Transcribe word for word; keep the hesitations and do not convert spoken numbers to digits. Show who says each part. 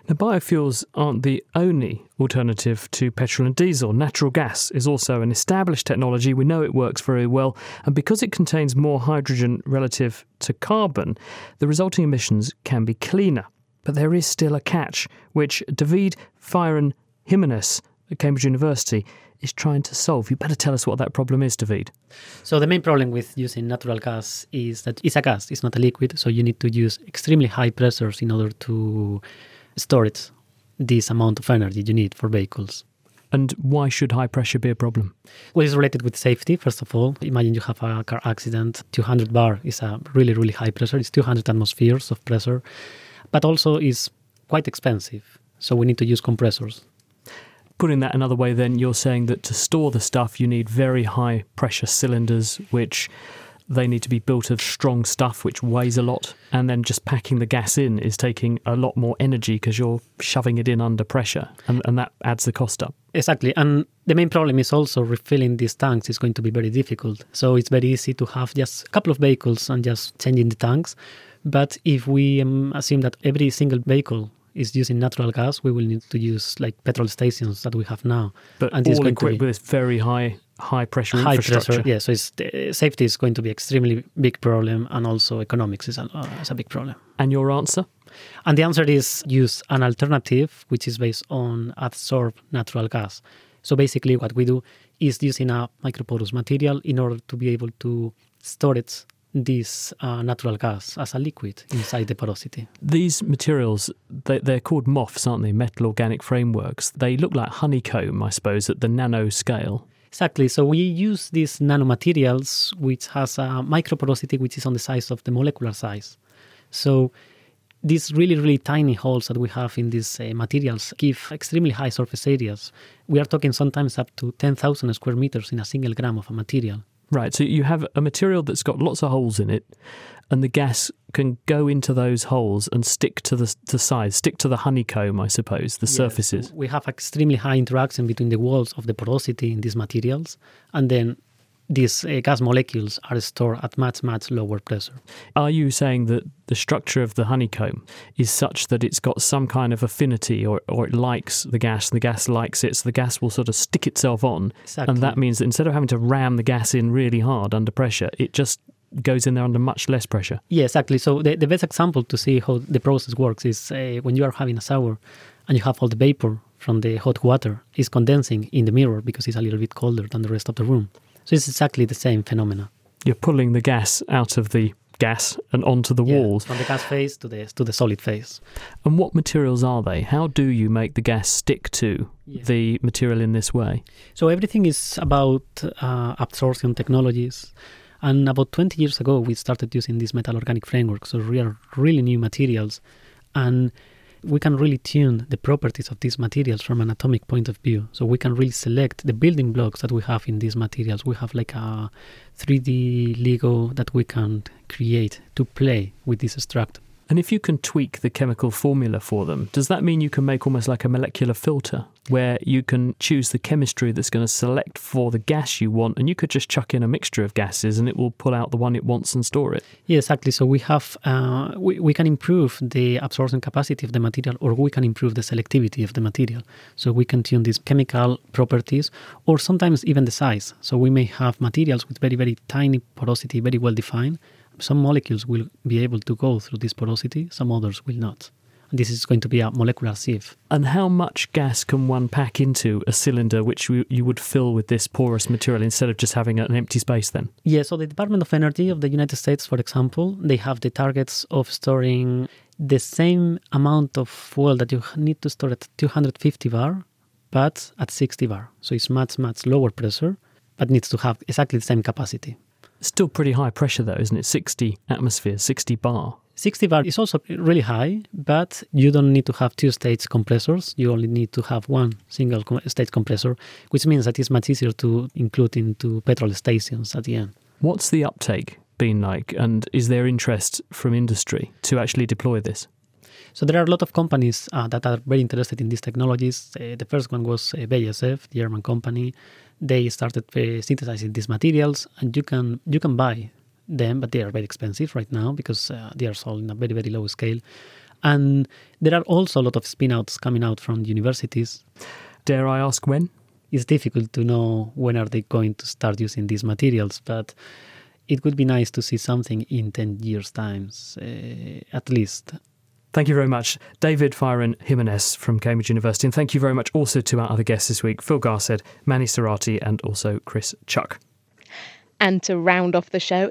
Speaker 1: The biofuels aren't the only alternative to petrol and diesel. Natural gas is also an established technology. We know it works very well. And because it contains more hydrogen relative to carbon, the resulting emissions can be cleaner. But there is still a catch, which David Feiren Jimenez at Cambridge University is trying to solve. You better tell us what that problem is, David.
Speaker 2: So the main problem with using natural gas is that it's a gas, it's not a liquid, so you need to use extremely high pressures in order to store it, this amount of energy you need for vehicles.
Speaker 1: And why should high pressure be a problem?
Speaker 2: Well, it's related with safety, first of all. Imagine you have a car accident. two hundred bar is a really, really high pressure. It's two hundred atmospheres of pressure. But also is quite expensive. So we need to use compressors.
Speaker 1: Putting that another way then, you're saying that to store the stuff, you need very high pressure cylinders, which they need to be built of strong stuff, which weighs a lot. And then just packing the gas in is taking a lot more energy because you're shoving it in under pressure. And, and that adds the cost up.
Speaker 2: Exactly. And the main problem is also refilling these tanks is going to be very difficult. So it's very easy to have just a couple of vehicles and just changing the tanks. But if we um, assume that every single vehicle is using natural gas, we will need to use like petrol stations that we have now.
Speaker 1: But
Speaker 2: and
Speaker 1: all equipped with this very high high pressure
Speaker 2: high
Speaker 1: infrastructure.
Speaker 2: Pressure, yeah, so it's, uh, safety is going to be extremely big problem, and also economics is a, uh, is a big problem.
Speaker 1: And your answer?
Speaker 2: And the answer is use an alternative which is based on adsorbed natural gas. So basically what we do is using a microporous material in order to be able to store it this uh, natural gas as a liquid inside the porosity.
Speaker 1: These materials, they, they're called M O Fs, aren't they? Metal organic frameworks. They look like honeycomb, I suppose, at the nano scale.
Speaker 2: Exactly. So we use these nanomaterials, which has a microporosity which is on the size of the molecular size. So these really, really tiny holes that we have in these uh, materials give extremely high surface areas. We are talking sometimes up to ten thousand square meters in a single gram of a material.
Speaker 1: Right, so you have a material that's got lots of holes in it, and the gas can go into those holes and stick to the, the sides, stick to the honeycomb, I suppose, the yes, surfaces.
Speaker 2: We have extremely high interaction between the walls of the porosity in these materials, and then these uh, gas molecules are stored at much, much lower pressure.
Speaker 1: Are you saying that the structure of the honeycomb is such that it's got some kind of affinity, or, or it likes the gas and the gas likes it, so the gas will sort of stick itself on?
Speaker 2: Exactly.
Speaker 1: And that means that instead of having to ram the gas in really hard under pressure, it just goes in there under much less pressure?
Speaker 2: Yeah, exactly. So the, the best example to see how the process works is uh, when you are having a shower and you have all the vapor from the hot water is condensing in the mirror because it's a little bit colder than the rest of the room. So it's exactly the same phenomena.
Speaker 1: You're pulling the gas out of the gas and onto the
Speaker 2: yeah,
Speaker 1: walls.
Speaker 2: From the gas phase to the to the solid phase.
Speaker 1: And what materials are they? How do you make the gas stick to yeah. the material in this way?
Speaker 2: So everything is about uh, absorption technologies. And about twenty years ago, we started using these metal organic frameworks. So we are really new materials. And we can really tune the properties of these materials from an atomic point of view. So we can really select the building blocks that we have in these materials. We have like a three D Lego that we can create to play with this structure.
Speaker 1: And if you can tweak the chemical formula for them, does that mean you can make almost like a molecular filter where you can choose the chemistry that's going to select for the gas you want, and you could just chuck in a mixture of gases and it will pull out the one it wants and store it?
Speaker 2: Yeah, exactly. So we have uh, we, we can improve the absorption capacity of the material, or we can improve the selectivity of the material. So we can tune these chemical properties, or sometimes even the size. So we may have materials with very, very tiny porosity, very well defined. Some molecules will be able to go through this porosity, some others will not. And this is going to be a molecular sieve.
Speaker 1: And how much gas can one pack into a cylinder which you, you would fill with this porous material instead of just having an empty space then?
Speaker 2: Yeah, so the Department of Energy of the United States, for example, they have the targets of storing the same amount of fuel that you need to store at two hundred fifty bar, but at sixty bar. So it's much, much lower pressure, but needs to have exactly the same capacity.
Speaker 1: Still pretty high pressure though, isn't it? sixty atmospheres, sixty bar.
Speaker 2: sixty bar is also really high, but you don't need to have two-stage compressors. You only need to have one single-stage compressor, which means that it's much easier to include into petrol stations at the end.
Speaker 1: What's the uptake been like, and is there interest from industry to actually deploy this?
Speaker 2: So there are a lot of companies uh, that are very interested in these technologies. Uh, the first one was uh, B A S F, the German company. They started uh, synthesizing these materials, and you can you can buy them, but they are very expensive right now because uh, they are sold in a very, very low scale. And there are also a lot of spin-outs coming out from universities.
Speaker 1: Dare I ask when?
Speaker 2: It's difficult to know when are they going to start using these materials, but it would be nice to see something in ten years' time, uh, at least.
Speaker 1: Thank you very much, David Fyron Jimenez from Cambridge University. And thank you very much also to our other guests this week, Phil Garsed, Mani Sarati, and also Chris Chuck.
Speaker 3: And to round off the show,